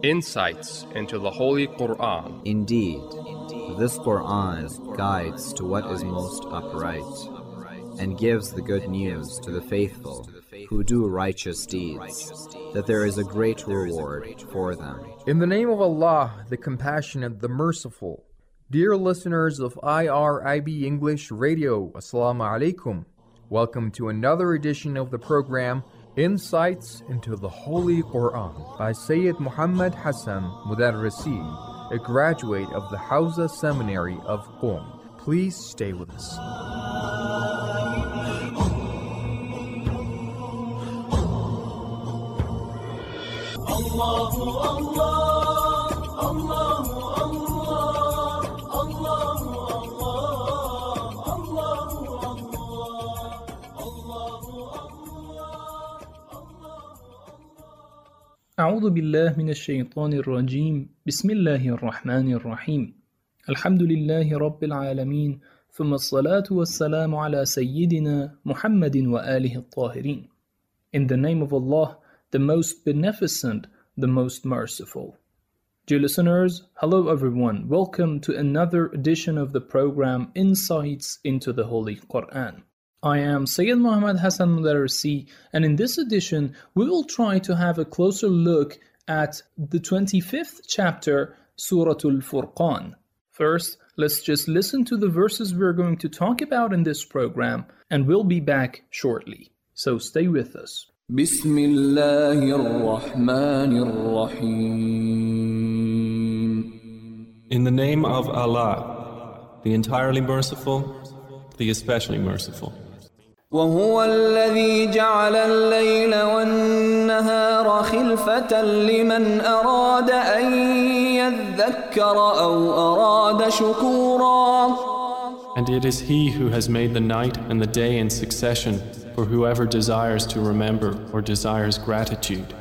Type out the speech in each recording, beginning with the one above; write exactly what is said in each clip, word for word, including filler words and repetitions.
Insights into the Holy Quran. Indeed, this Quran guides to what is most upright, and gives the good news to the faithful who do righteous deeds, that there is a great reward for them. In the name of Allah, the Compassionate, the Merciful. Dear listeners of I R I B English Radio, Assalamu alaikum. Welcome to another edition of the program, Insights into the Holy Quran, by Sayyid Muhammad Hassan Mudarrisi, a graduate of the Hawza Seminary of Qom. Please stay with us. Allahu Allah, Allahu Allah, Allahu Allah, Allahu Allah, Allahu Allah, أعوذ بالله من الشيطان الرجيم بسم الله الرحمن الرحيم الحمد لله رب العالمين ثم الصلاة والسلام على سيدنا محمد وآله الطاهرين. In the name of Allah, the most beneficent, the most merciful. Dear listeners, hello everyone. Welcome to another edition of the program Insights into the Holy Quran. I am Sayyid Muhammad Hassan Mudarrisi, and in this edition we will try to have a closer look at the twenty-fifth chapter, Surah Al-Furqan. First, let's just listen to the verses we're going to talk about in this program, and we'll be back shortly. So stay with us. بسم الله الرحمن الرحيم. In the name of Allah, the entirely merciful, the especially merciful. وهو الذي جعل الليل والنهار خلفة لمن أراد أن يذكر أو أراد شكورا. And it is He who has made the night and the day in succession for whoever desires to remember or desires gratitude.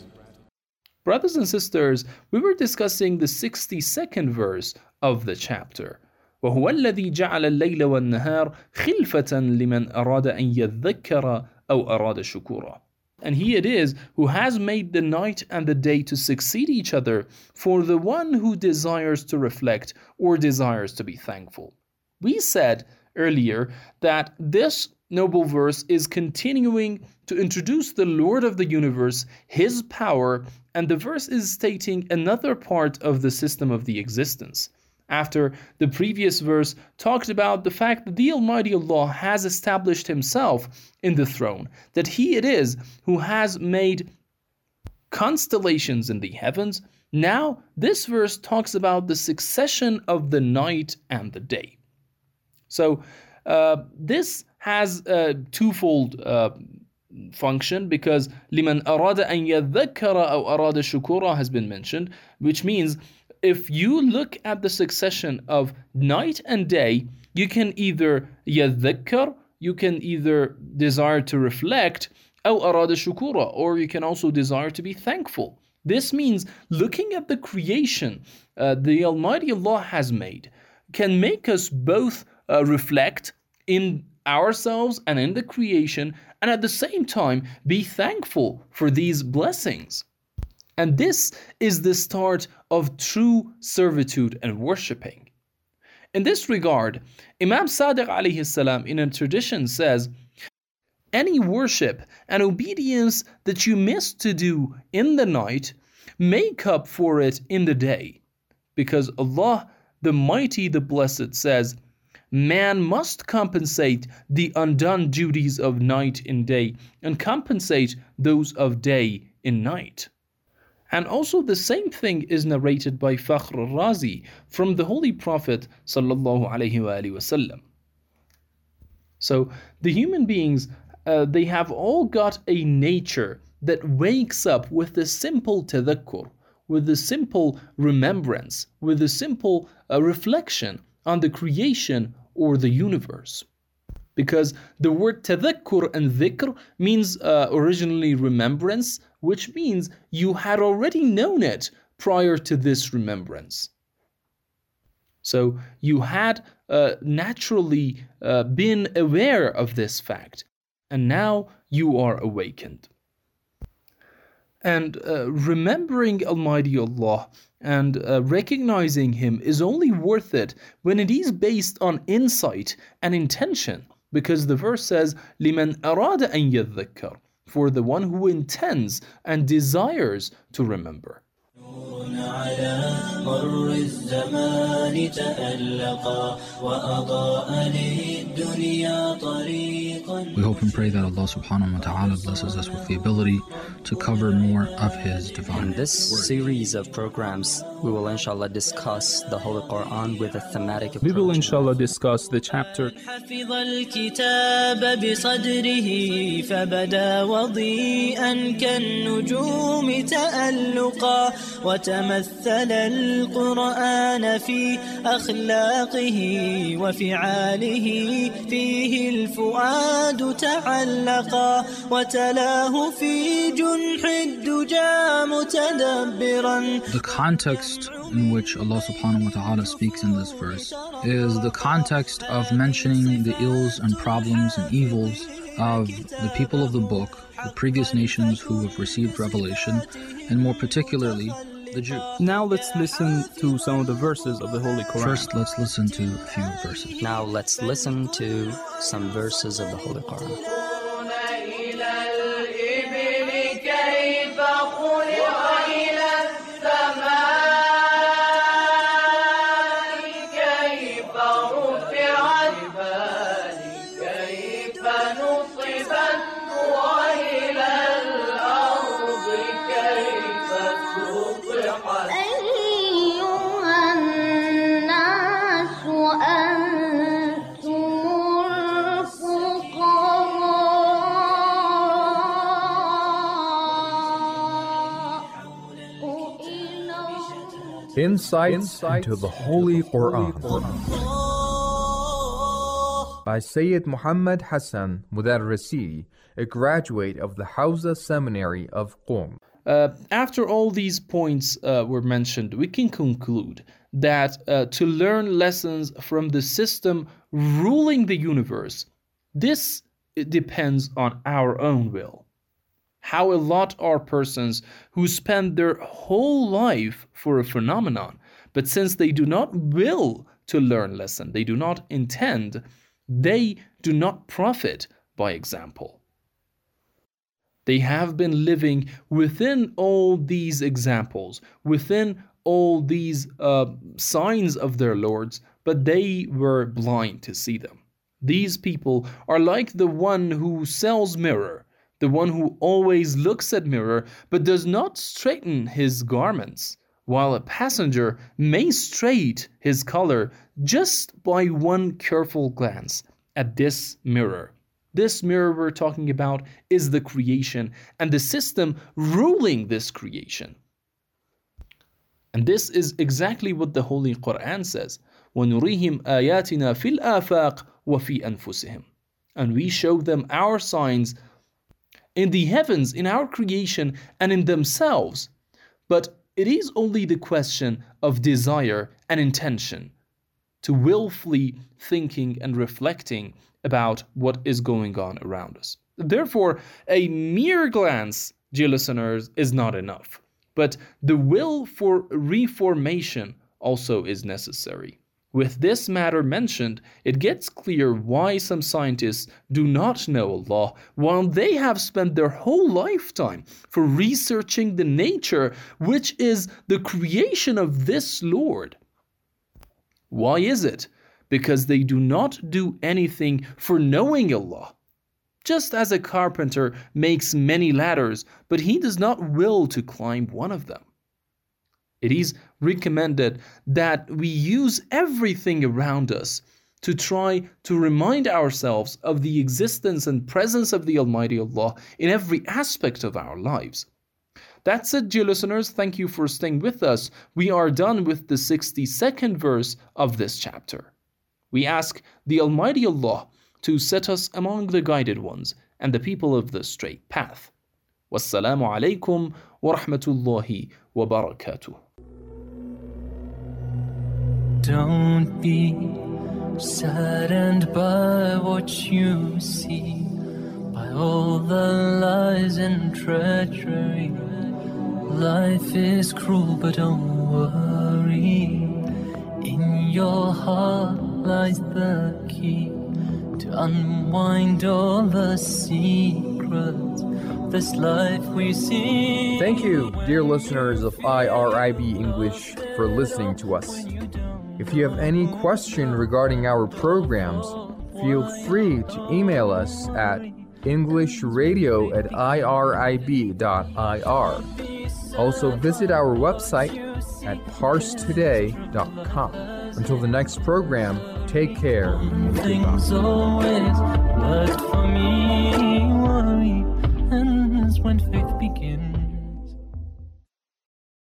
Brothers and sisters, we were discussing the sixty-second verse of the chapter. وهو الذي جعل الليل والنهار خلفة لمن أراد أن يذكر أو أراد شكورا. And He it is who has made the night and the day to succeed each other for the one who desires to reflect or desires to be thankful. We said earlier that this noble verse is continuing to introduce the Lord of the universe, His power, and the verse is stating another part of the system of the existence. After the previous verse talked about the fact that the Almighty Allah has established Himself in the throne, that He it is who has made constellations in the heavens, now this verse talks about the succession of the night and the day. So uh, this has a twofold uh, function, because liman arada an yadhakkara aw arada shukura has been mentioned, which means if you look at the succession of night and day, you can either yadhakkar, you can either desire to reflect, aw arada shukura, or you can also desire to be thankful. This means looking at the creation uh, the Almighty Allah has made can make us both uh, reflect in ourselves and in the creation, and at the same time be thankful for these blessings. And this is the start of true servitude and worshipping. In this regard, Imam Sadiq alayhi salam in a tradition says, any worship and obedience that you miss to do in the night, make up for it in the day. Because Allah, the Mighty, the Blessed, says, man must compensate the undone duties of night in day and compensate those of day in night. And also the same thing is narrated by Fakhr al-Razi from the Holy Prophet sallallahu alaihi wasallam. So the human beings, uh, they have all got a nature that wakes up with the simple tadhakkur, with the simple remembrance, with the simple uh, reflection on the creation or the universe. Because the word tadhakkur and dhikr means uh, originally remembrance, which means you had already known it prior to this remembrance. So you had uh, naturally uh, been aware of this fact, and now you are awakened. And uh, remembering Almighty Allah and uh, recognizing Him is only worth it when it is based on insight and intention. Because the verse says, لِمَنْ أَرَادَ أَنْ يَذَّكَّرْ, for the one who intends and desires to remember. We hope and pray that Allah subhanahu wa ta'ala blesses us with the ability to cover more of His divine In this word. series of programs, we will inshallah discuss the Holy Quran with a thematic approach. We will inshallah discuss the chapter حفظ الكتاب بصدره فبدا وضيئا كالنجوم تألقا وتمثل القرآن في أخلاقه وفعاله فيه الفؤاد تعلقا وتلاه في جنح الدجى متدبرا. The context in which Allah subhanahu wa ta'ala speaks in this verse is the context of mentioning the ills and problems and evils of the people of the book, the previous nations who have received revelation, and more particularly the Jews. Now let's listen to some of the verses of the Holy Quran. First, let's listen to a few verses. Now let's listen to some verses of the Holy Quran. Insights into the Holy Quran by Sayyid Muhammad Hassan Mudarrisi, a graduate of the Hawza Seminary of Qom. Uh, after all these points uh, were mentioned, we can conclude that uh, to learn lessons from the system ruling the universe, this depends on our own will. How a lot are persons who spend their whole life for a phenomenon, but since they do not will to learn lesson, they do not intend, they do not profit by example. They have been living within all these examples, within all these uh, signs of their lords, but they were blind to see them. These people are like the one who sells mirror, the one who always looks at mirror but does not straighten his garments, while a passenger may straighten his collar just by one careful glance at this mirror. This mirror we're talking about is the creation and the system ruling this creation. And this is exactly what the Holy Quran says. وَنُرِيهِمْ آيَاتِنَا فِي الْآفَاقِ وَفِي أَنفُسِهِمْ. And we show them our signs in the heavens, in our creation, and in themselves. But it is only the question of desire and intention, to willfully thinking and reflecting about what is going on around us. Therefore, a mere glance, dear listeners, is not enough. But the will for reformation also is necessary. With this matter mentioned, it gets clear why some scientists do not know Allah, while they have spent their whole lifetime for researching the nature which is the creation of this Lord. Why is it? Because they do not do anything for knowing Allah. Just as a carpenter makes many ladders, but he does not will to climb one of them. It is recommended that we use everything around us to try to remind ourselves of the existence and presence of the Almighty Allah in every aspect of our lives. That's it, dear listeners. Thank you for staying with us. We are done with the sixty-second verse of this chapter. We ask the Almighty Allah to set us among the guided ones and the people of the straight path. Wassalamu alaikum wa rahmatullahi wa barakatuh. Don't be saddened by what you see, by all the lies and treachery. Life is cruel, but don't worry. In your heart lies the key to unwind all the secrets of this life we see. Thank you, dear listeners of I R I B English, for listening to us. If you have any question regarding our programs, feel free to email us at englishradio at irib dot I R. Also visit our website at parse today dot com. Until the next program, take care. Things always worked for me. Worry ends when faith begins.